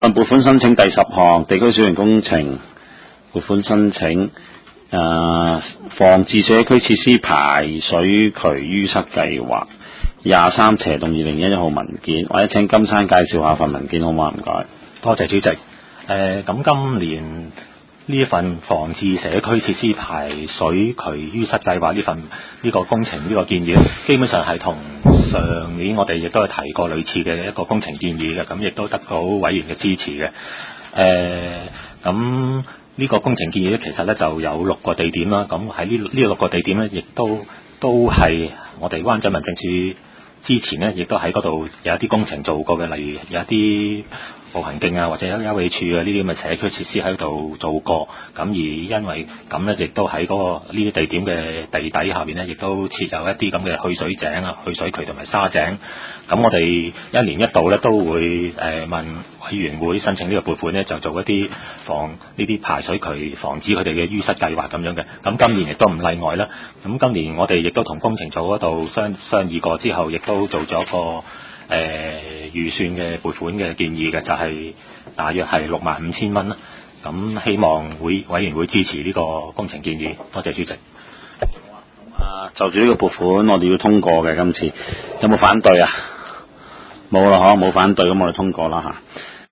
撥款申請第10項，地區小型工程撥款申請，防治社區設施排水渠淤塞計劃23/2011號文件，或者請金山介紹下份文件好嗎？唔該。 多謝主席。咁今年呢一份防治社區設施排水渠淤塞計劃呢個工程呢個建議，基本上係同上年我哋亦都係提過類似嘅一個工程建議嘅，咁亦都得到委員嘅支持嘅。咁呢個工程建議咧，其實咧就有6個地點啦。咁喺呢6個地點咧，亦都係我哋灣仔民政處之前咧，亦都喺嗰度有一啲工程做過嘅，例如有一啲步行徑啊，或者休憩處啊呢啲咁嘅社區設施喺度做過。咁而因為咁咧，亦都喺嗰個呢啲地點嘅地底下面咧，亦都設有一啲咁嘅去水井啊、去水渠同埋沙井。咁我哋一年一度咧都會問委員會申請呢個撥款咧，就做一啲呢啲排水渠防止佢哋嘅淤塞計劃咁樣嘅。咁今年亦都唔例外啦。咁今年我哋亦都同工程組嗰度商議過之後，亦都做咗個預算嘅撥款嘅建議嘅，就係大約係65,000蚊啦。咁希望委員會支持呢個工程建議。多謝主席。 就住呢個撥款，我哋要通過嘅，今次有冇反對啊？冇啦，冇反對，咁我哋通過啦嚇。